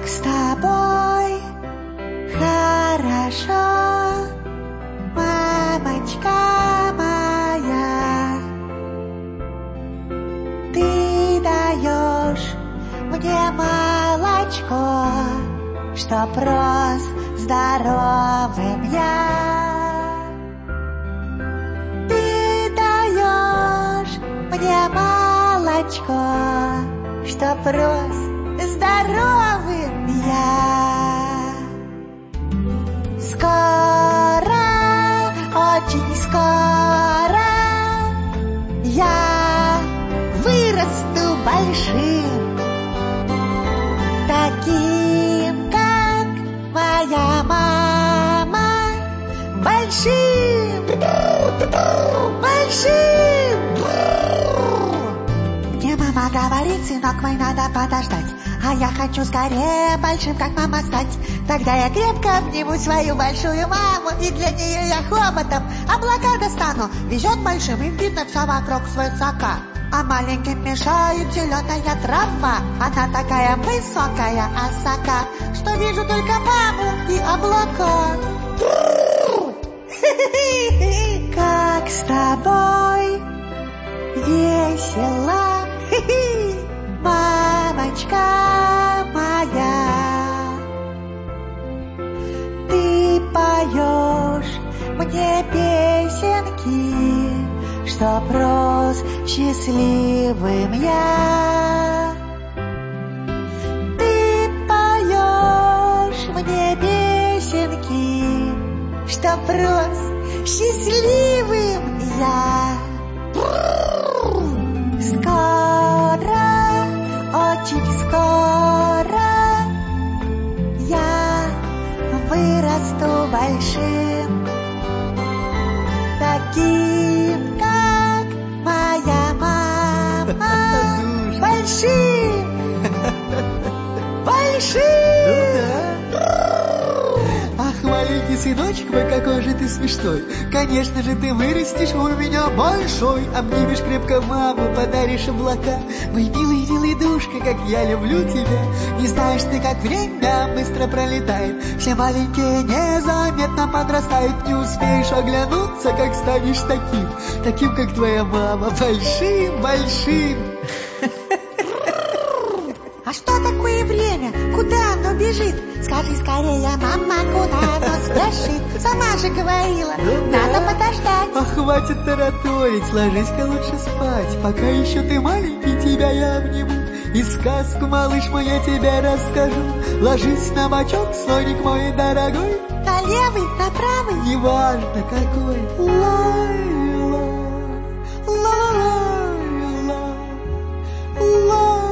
Как с тобой хорошо, мамочка моя. Ты даешь мне молочко, чтоб рос здоровым я. Ты даешь мне молочко, чтоб рос здоровым я. Скоро, очень скоро я вырасту большим, таким, как моя мама, большим, большим. Мне мама говорит: сынок мой, надо подождать, а я хочу скорее большим, как мама, стать. Тогда я крепко обниму свою большую маму, и для нее я хоботом облака достану. Везет большим, им видно все вокруг свысока, а маленьким мешает зеленая трава. Она такая высокая осока, что вижу только маму и облака. Как с тобой весело, мамочка моя. Ты поешь мне песенки, чтоб рос счастливым я. Ты поешь мне песенки, чтоб рос счастливым я. Скоро, очень скоро я вырасту большим, таким, как моя мама, большим, большим. Ах, маленький сыночек мой, какой же ты смешной. Конечно же ты вырастешь у меня большой. Обнимешь крепко маму, подаришь облака. Мой милый, милый душка, как я люблю тебя. Не знаешь ты, как время быстро пролетает. Все маленькие незаметно подрастают. Не успеешь оглянуться, как станешь таким, таким, как твоя мама, большим, большим. А что такое время? Куда оно бежит? Скажи скорее, мама, куда оно спешит? Сама же говорила, надо подождать. А хватит тараторить, ложись-ка лучше спать. Пока еще ты маленький, тебя я обниму. И сказку, малыш мой, я тебе расскажу. Ложись на бочок, слоник мой дорогой. На левый, на правый, неважно какой. Лай-ла, лай-ла, лай.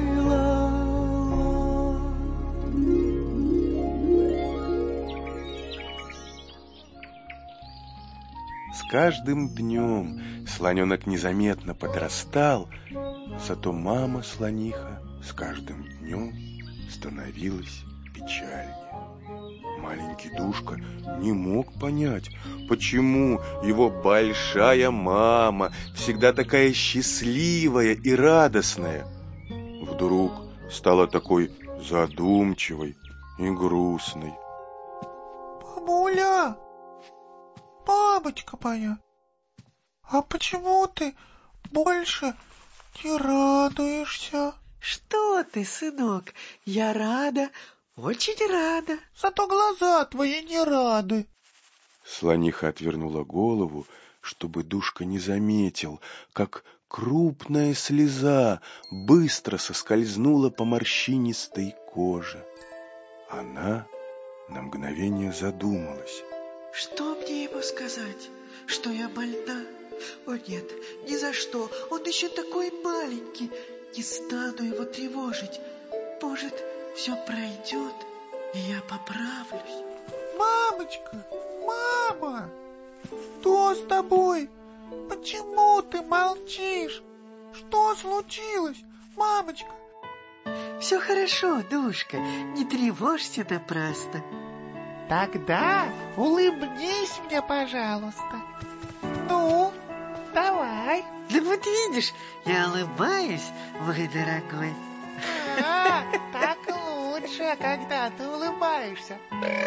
С каждым днем слоненок незаметно подрастал, зато мама-слониха с каждым днем становилась печальнее. Маленький Душка не мог понять, почему его большая мама, всегда такая счастливая и радостная, вдруг стала такой задумчивой и грустной. Мамуля! Мамочка моя, а почему ты больше не радуешься? Что ты, сынок, я рада, очень рада. Зато глаза твои не рады. Слониха отвернула голову, чтобы Душка не заметил, как крупная слеза быстро соскользнула по морщинистой коже. Она на мгновение задумалась. Что мне ему сказать? Что я больна? О нет, ни за что, он еще такой маленький. Не стану его тревожить. Может, все пройдет, и я поправлюсь. Мамочка, мама, что с тобой? Почему ты молчишь? Что случилось, мамочка? Все хорошо, Душка, не тревожься напрасно. Тогда улыбнись мне, пожалуйста. Ну, давай. Да вот видишь, я улыбаюсь, мой дорогой. Так лучше. хорошо, когда ты улыбаешься.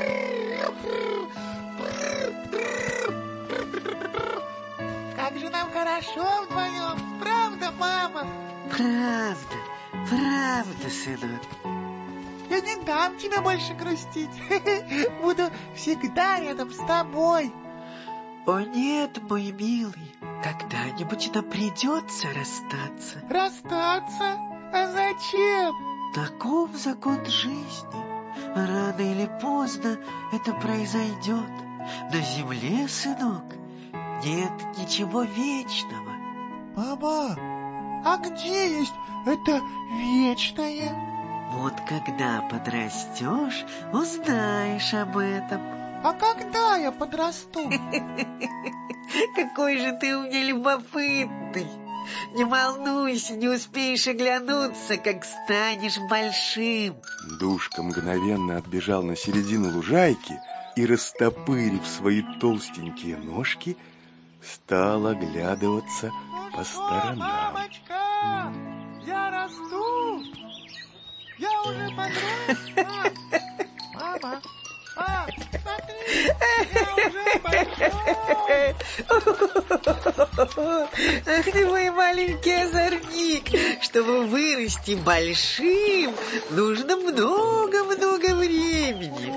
Как же нам хорошо вдвоем, правда, мама? Правда, правда, сынок. Я не дам тебе больше грустить. Буду всегда рядом с тобой. О нет, мой милый, когда-нибудь нам придется расстаться. Расстаться? А зачем? Таков закон жизни. Рано или поздно это произойдет. На земле, сынок, нет ничего вечного. Мама, а где есть это вечное? Вот когда подрастешь, узнаешь об этом. А когда я подрасту? Какой же ты у меня любопытный. Не волнуйся, не успеешь оглянуться, как станешь большим. Душка мгновенно отбежал на середину лужайки и, растопырив свои толстенькие ножки, стал оглядываться по сторонам. Мамочка, я расту. Я уже подрос. Мама, смотри, я уже большой. Ах ты мой маленький озорник. Чтобы вырасти большим, нужно много-много времени.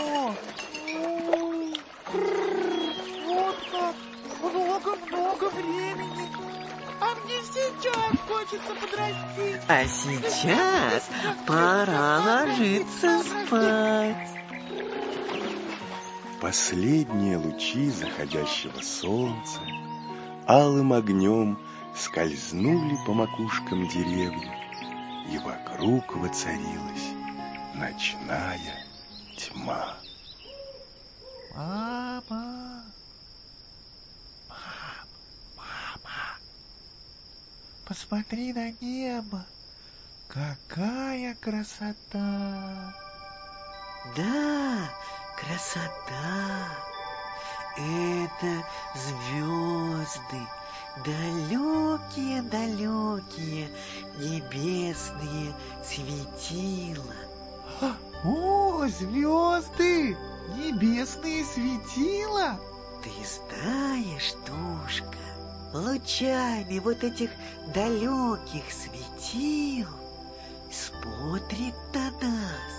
Вот как, много-много времени. А мне сейчас хочется подрасти. А сейчас пора ложиться спать. Последние лучи заходящего солнца алым огнем скользнули по макушкам деревьев, и вокруг воцарилась ночная тьма. Мама, посмотри на небо. Какая красота! Да, красота. Это звезды, далекие-далекие небесные светила. О, звезды! Небесные светила! Ты знаешь, Душка, лучами вот этих далеких светил смотрит на нас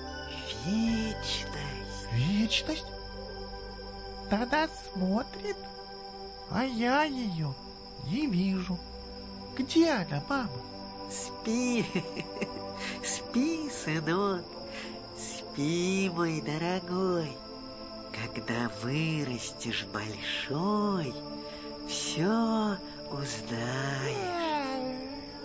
вечность. Вечность? На нас смотрит, а я ее не вижу. Где она, мама? Спи, спи, сынок, спи, мой дорогой. Когда вырастешь большой, все узнаешь.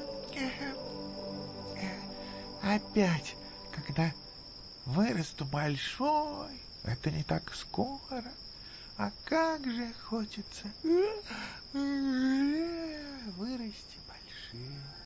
Опять, когда вырасту большой, это не так скоро. А как же хочется вырасти большим.